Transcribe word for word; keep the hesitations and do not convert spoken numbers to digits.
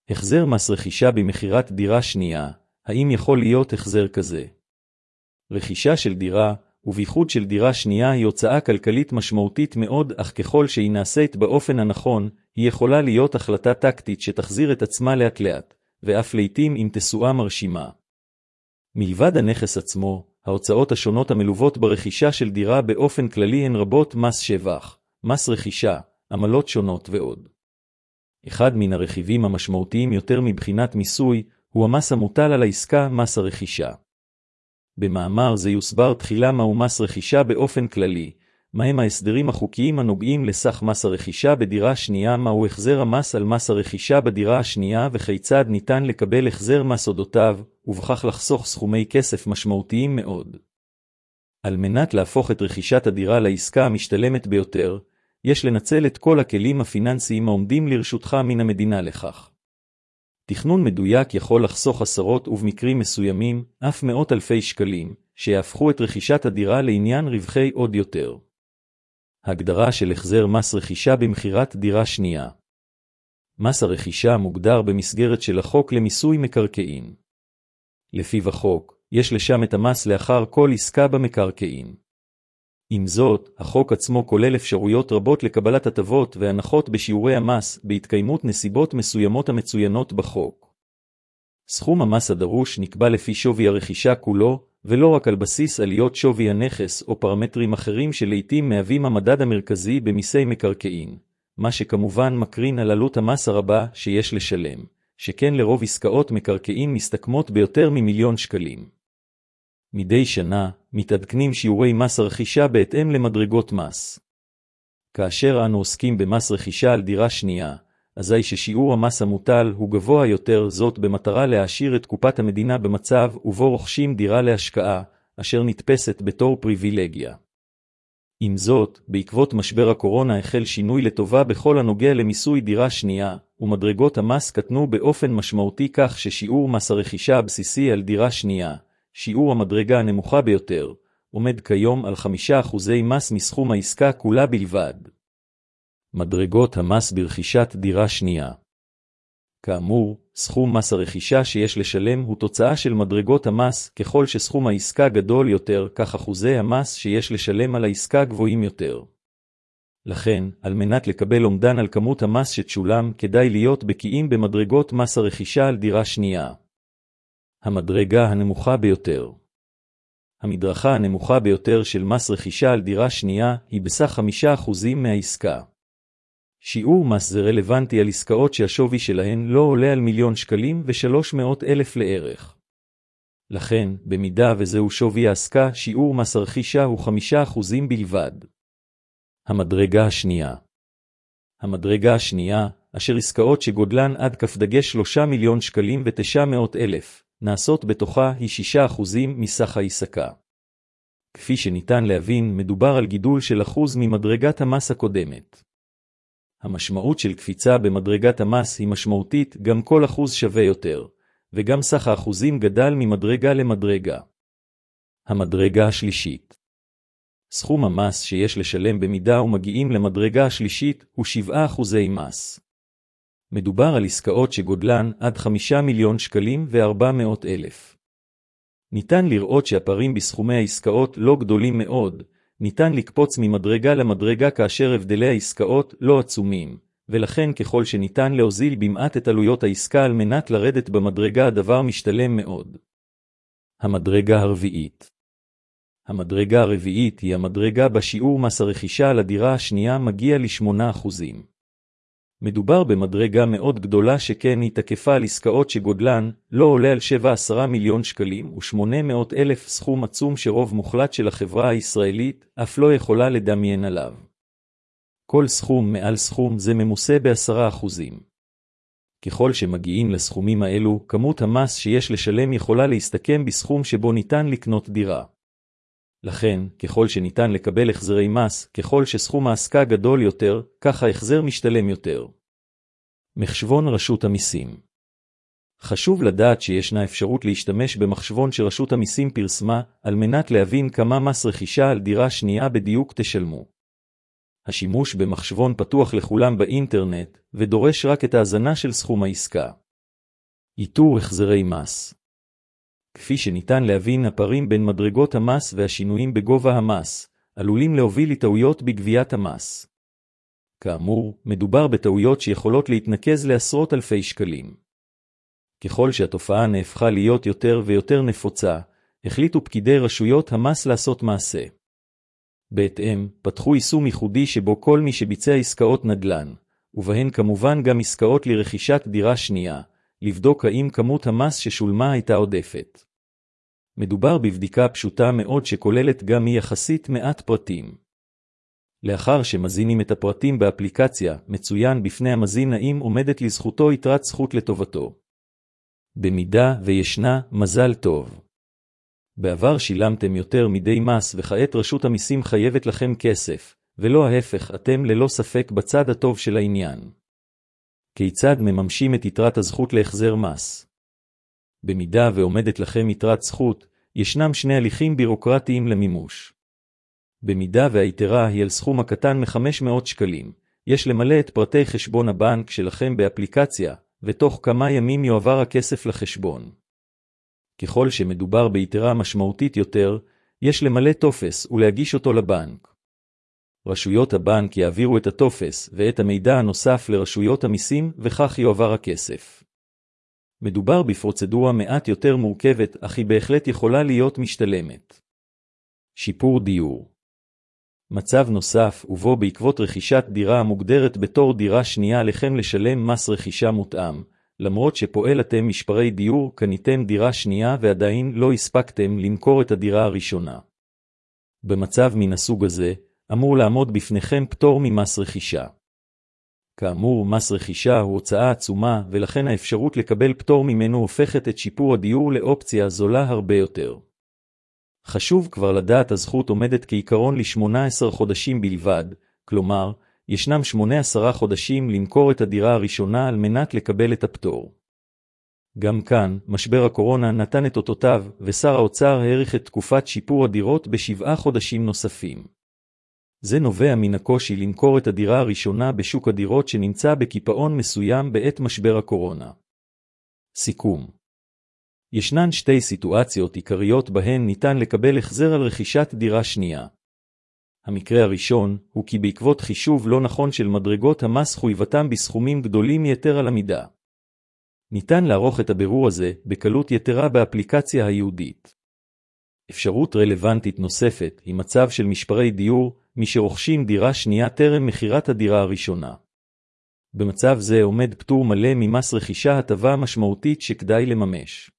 החזר מס רכישה במכירת דירה שנייה, האם יכול להיות החזר כזה? רכישה של דירה, ובייחוד של דירה שנייה, היא הוצאה כלכלית משמעותית מאוד, אך ככל שהיא נעשית באופן הנכון, היא יכולה להיות החלטה טקטית שתחזיר את עצמה לאט לאט, ואף לעתים עם תשואה מרשימה. מלבד הנכס עצמו, ההוצאות השונות המלוות ברכישה של דירה באופן כללי הן רבות: מס שבח, מס רכישה, עמלות שונות ועוד. אחד מן הרכיבים המשמעותיים יותר מבחינת מיסוי, הוא המס המוטל על העסקה, מס הרכישה. במאמר זה יוסבר תחילה מהו מס רכישה באופן כללי, מהם ההסדרים החוקיים הנוגעים לסך מס הרכישה בדירה שנייה, מהו החזר המס על מס הרכישה בדירה השנייה וכיצד ניתן לקבל החזר מס אודותיו, ובכך לחסוך סכומי כסף משמעותיים מאוד. על מנת להפוך את רכישת הדירה לעסקה המשתלמת ביותר, יש לנצל את כל הכלים הפיננסיים העומדים לרשותך מן המדינה לכך. תכנון מדויק יכול לחסוך עשרות ובמקרים מסוימים אף מאות אלפי שקלים, שיהפכו את רכישת הדירה לעניין רווחי עוד יותר. הגדרה של החזר מס רכישה במכירת דירה שנייה. מס הרכישה מוגדר במסגרת של החוק למיסוי מקרקעין. לפיו החוק, יש לשם את המס לאחר כל עסקה במקרקעין. עם זאת, החוק עצמו כולל אפשרויות רבות לקבלת הטבות והנחות בשיעורי המס, בהתקיימות נסיבות מסוימות המצוינות בחוק. סכום המס הדרוש נקבע לפי שווי הרכישה כולו, ולא רק על בסיס עליות שווי הנכס או פרמטרים אחרים שלעיתים מהווים המדד המרכזי במיסי מקרקעין, מה שכמובן מקרין על עלות המס הרבה שיש לשלם, שכן לרוב עסקאות מקרקעין מסתכמות ביותר ממיליון שקלים. מדי שנה, מתעדכנים שיעורי מס הרכישה בהתאם למדרגות מס. כאשר אנו עוסקים במס רכישה על דירה שנייה, אזי ששיעור המס המוטל הוא גבוה יותר, זאת במטרה להעשיר את קופת המדינה במצב ובו רוכשים דירה להשקעה, אשר נתפסת בתור פריבילגיה. עם זאת, בעקבות משבר הקורונה החל שינוי לטובה בכל הנוגע למיסוי דירה שנייה, ומדרגות המס קטנו באופן משמעותי כך ששיעור מס הרכישה הבסיסי על דירה שנייה, שיעור המדרגה הנמוכה ביותר, עומד כיום על חמישה אחוזי מס מסכום העסקה כולה בלבד. מדרגות המס ברכישת דירה שנייה. כאמור, סכום מס הרכישה שיש לשלם הוא תוצאה של מדרגות המס, ככל שסכום העסקה גדול יותר, כך אחוזי המס שיש לשלם על העסקה גבוהים יותר. לכן, על מנת לקבל אומדן על כמות המס שתשולם, כדאי להיות בקיאים במדרגות מס הרכישה על דירה שנייה. המדרגה הנמוכה ביותר. המדרכה הנמוכה ביותר של מס רכישה על דירה שנייה היא בסך חמישה אחוזים מהעסקה. שיעור מס זה רלוונטי על עסקאות שהשווי שלהן לא עולה על מיליון שקלים ושלוש מאות אלף לערך. לכן, במידה וזהו שווי העסקה, שיעור מס הרכישה הוא חמישה אחוזים בלבד. המדרגה השנייה. המדרגה השנייה, אשר עסקאות שגודלן עד כף דגש שלושה מיליון שקלים ותשע מאות אלף, נעשות בתוכה היא שישה אחוזים מסך העסקה. כפי שניתן להבין, מדובר על גידול של אחוז ממדרגת המס הקודמת. המשמעות של קפיצה במדרגת המס היא משמעותית, גם כל אחוז שווה יותר, וגם סך האחוזים גדל ממדרגה למדרגה. המדרגה השלישית. סכום המס שיש לשלם במידה ומגיעים למדרגה השלישית הוא שבעה אחוזי מס. מדובר על עסקאות שגודלן עד חמישה מיליון שקלים וארבע מאות אלף. ניתן לראות שהפערים בסכומי העסקאות לא גדולים מאוד, ניתן לקפוץ ממדרגה למדרגה כאשר הבדלי העסקאות לא עצומים, ולכן ככל שניתן להוזיל במעט את עלויות העסקה על מנת לרדת במדרגה הדבר משתלם מאוד. המדרגה הרביעית. המדרגה הרביעית היא המדרגה בשיעור מס הרכישה על הדירה השנייה מגיע ל-שמונה אחוזים. מדובר במדרגה מאוד גדולה שכן היא תקפה על עסקאות שגודלן לא עולה על שבעה עשר מיליון שקלים ו-שמונה מאות אלף, סכום עצום שרוב מוחלט של החברה הישראלית אף לא יכולה לדמיין עליו. כל סכום מעל סכום זה ממוסה בעשרה אחוזים. ככל שמגיעים לסכומים האלו, כמות המס שיש לשלם יכולה להסתכם בסכום שבו ניתן לקנות דירה. לכן, ככל שניתן לקבל החזרי מס, ככל שסכום העסקה גדול יותר, כך ההחזר משתלם יותר. מחשבון רשות המיסים. חשוב לדעת שישנה אפשרות להשתמש במחשבון שרשות המיסים פרסמה, על מנת להבין כמה מס רכישה על דירה שנייה בדיוק תשלמו. השימוש במחשבון פתוח לכולם באינטרנט, ודורש רק את ההזנה של סכום העסקה. איתור החזרי מס. כפי שניתן להבין, הפערים בין מדרגות המס והשינויים בגובה המס עלולים להוביל לטעויות בגביית המס. כאמור, מדובר בטעויות שיכולות להתנקז לעשרות אלפי שקלים. ככל שהתופעה נהפכה להיות יותר ויותר נפוצה, החליטו פקידי רשויות המס לעשות מעשה. בהתאם, פתחו יישום ייחודי שבו כל מי שביצע עסקאות נדל"ן, ובהן כמובן גם עסקאות לרכישת דירה שנייה, לבדוק האם כמות המס ששולמה הייתה עודפת. מדובר בבדיקה פשוטה מאוד שכוללת גם היא יחסית מעט פרטים. לאחר שמזינים את הפרטים באפליקציה, מצוין בפני המזין האם עומדת לזכותו יתרת זכות לטובתו. במידה וישנה, מזל טוב. בעבר שילמתם יותר מדי מס וכעת רשות המיסים חייבת לכם כסף, ולא ההפך, אתם ללא ספק בצד הטוב של העניין. כיצד מממשים את יתרת הזכות להחזר מס? במידה ועומדת לכם יתרת זכות, ישנם שני הליכים בירוקרטיים למימוש. במידה והיתרה היא על סכום הקטן מ-חמש מאות שקלים, יש למלא את פרטי חשבון הבנק שלכם באפליקציה, ותוך כמה ימים יועבר הכסף לחשבון. ככל שמדובר ביתרה משמעותית יותר, יש למלא טופס ולהגיש אותו לבנק. רשויות הבנק יעבירו את הטופס ואת המידע הנוסף לרשויות המיסים, וכך יועבר הכסף. מדובר בפרוצדורה מעט יותר מורכבת, אך היא בהחלט יכולה להיות משתלמת. שיפור דיור. מצב נוסף ובו בעקבות רכישת דירה המוגדרת בתור דירה שנייה עליכם לשלם מס רכישה מותאם, למרות שפועל אתם משפרי דיור, קניתם דירה שנייה ועדיין לא הספקתם למכור את הדירה הראשונה. במצב מן הסוג הזה, אמור לעמוד בפניכם פטור ממס רכישה. כאמור, מס רכישה הוא הוצאה עצומה, ולכן האפשרות לקבל פטור ממנו הופכת את שיפור הדיור לאופציה זולה הרבה יותר. חשוב כבר לדעת, הזכות עומדת כעיקרון ל-שמונה עשר חודשים בלבד, כלומר, ישנם שמונה עשר חודשים למכור את הדירה הראשונה על מנת לקבל את הפטור. גם כאן, משבר הקורונה נתן את אותותיו, ושר האוצר העריך את תקופת שיפור הדירות בשבעה חודשים נוספים. זה נובע מן הקושי למכור את הדירה הראשונה בשוק הדירות שנמצא בקיפאון מסוים בעת משבר הקורונה. סיכום. ישנן שתי סיטואציות עיקריות בהן ניתן לקבל החזר על רכישת דירה שנייה. המקרה הראשון הוא כי בעקבות חישוב לא נכון של מדרגות המס חויבתם בסכומים גדולים יתר על המידה. ניתן לערוך את הבירור הזה בקלות יתרה באפליקציה הייעודית. אפשרות רלוונטית נוספת היא מצב של משפרי דיור, מי שרוכשים דירה שנייה טרם מחירת הדירה הראשונה. במצב זה עומד פטור מלא ממס רכישה, הטבה משמעותית שכדאי לממש.